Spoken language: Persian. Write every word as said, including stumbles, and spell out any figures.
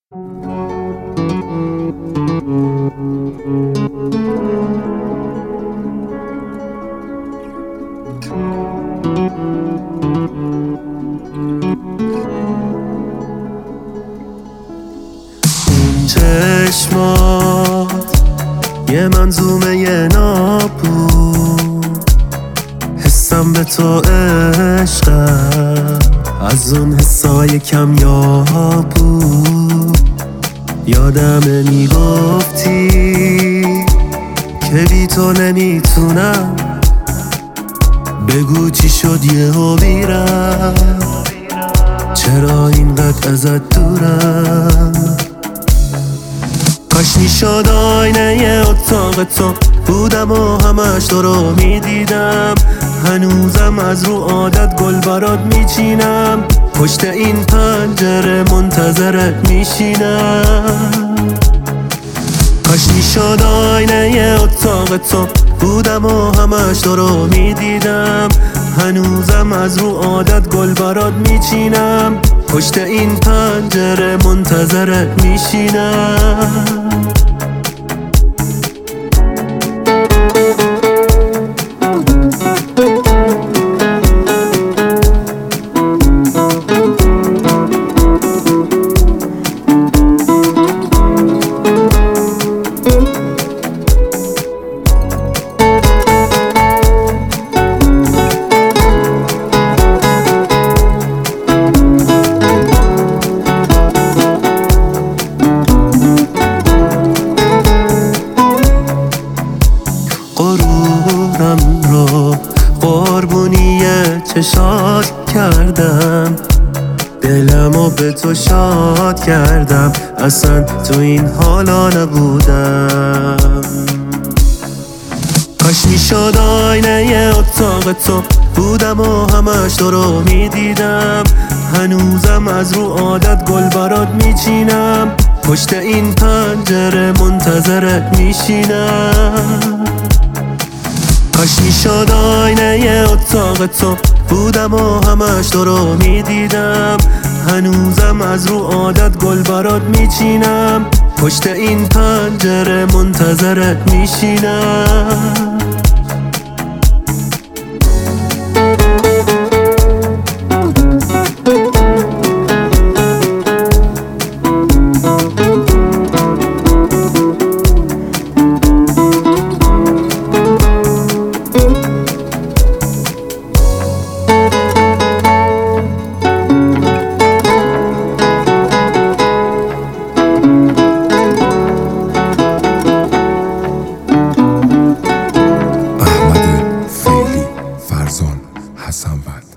چشمات یه منظومه یه ناب بود، حسم به تو عشقم از اون حسای کمیاب بود. یادمه میگفتی که بی تو نمیتونم، بگو چی شد یهو بیرم، چرا اینقدر ازت دورم. کاش میشد آینه ی اتاق تو بودم و همش تو رو میدیدم، هنوزم از رو عادت گل برات میچینم، پشت این پنجره منتظرت میشینم. کاش میشد آینه ی اتاق تو بودم و همش تو رو میدیدم، هنوزم از رو عادت گل برات میچینم، پشت این پنجره منتظرت میشینم. غرورم رو قربونی چشات کردم، دلمو به تو شاد کردم، اصلا تو این حالا نبودم. کاش میشد آینه ی اتاق تو بودم و همش تو رو میدیدم، هنوزم از رو عادت گل برات میچینم، پشت این پنجره منتظرت میشینم. کاش میشد آینه ی اتاق تو بودم و همش تو رو میدیدم، هنوزم از رو عادت گل برات میچینم، پشت این پنجره منتظرت میشینم. حسن ود